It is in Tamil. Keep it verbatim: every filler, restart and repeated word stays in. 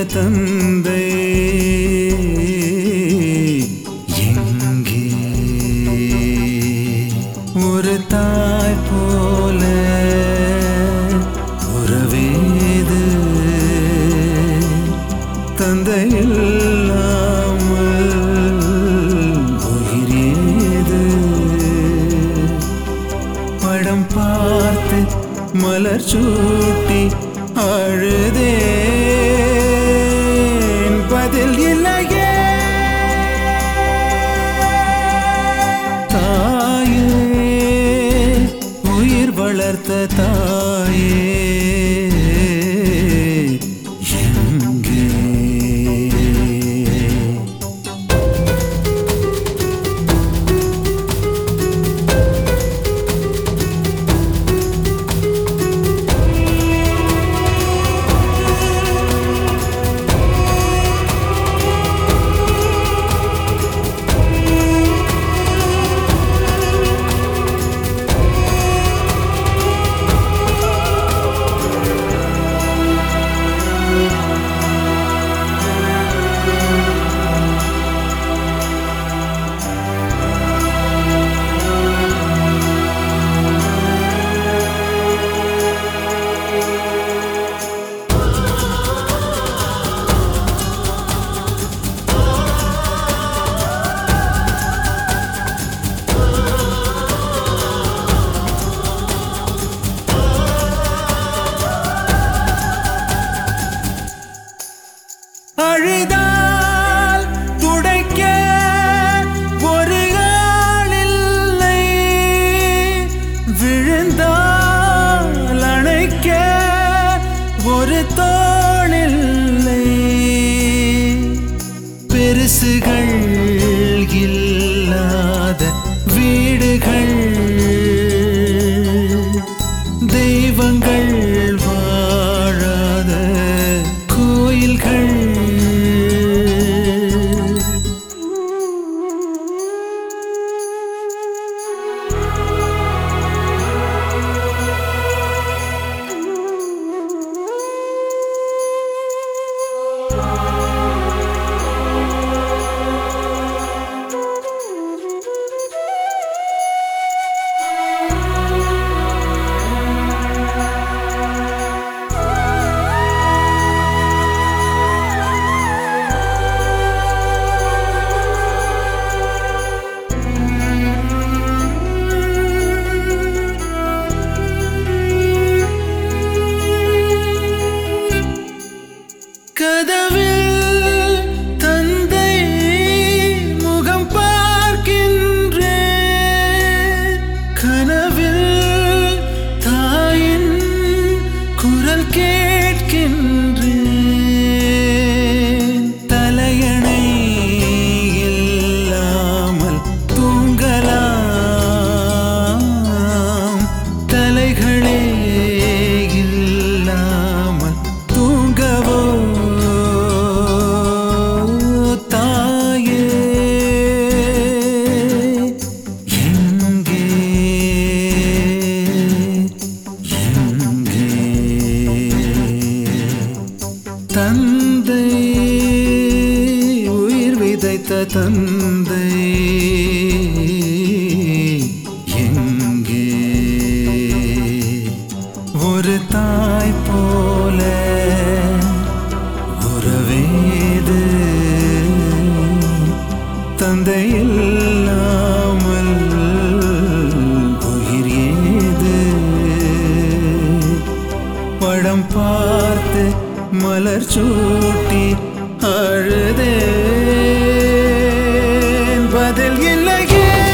தந்தை எங்கே? ஒரு தாய் போல உறவேது தந்தை இல்லாமல் உயிர் ஏது? படம் பார்த்து மலர் சூட்டி அழுதேன், பதில் இல்லையே. தாயே, உயிர் வளர்த்த தாயே எங்கே? அழுதால் துடைக்க ஒரு ஆள் இல்லை, விழுந்தால் அணைக்க ஒரு தோள் இல்லை. பெருசுகள் இல்லாத வீடுகள், தெய்வங்கள் வாழாத கோயில்கள். கதவில் தந்தை முகம் பார்க்கின்றேன், கனவில் தாயின் குரல் கேட்கின்றேன். தலையணை இல்லாமல் தூங்கலாம், தலைகளே இல்லாமல் தூங்கவோ? தந்தை, உயிர் விதைத்த தந்தை எங்கே? ஒரு தாய் போல உறவேது தந்தை இல்லாமல் உயிர் ஏது? படம் பார்த்து மலர் சூட்டி அழுதேன், பதில் இல்லையே.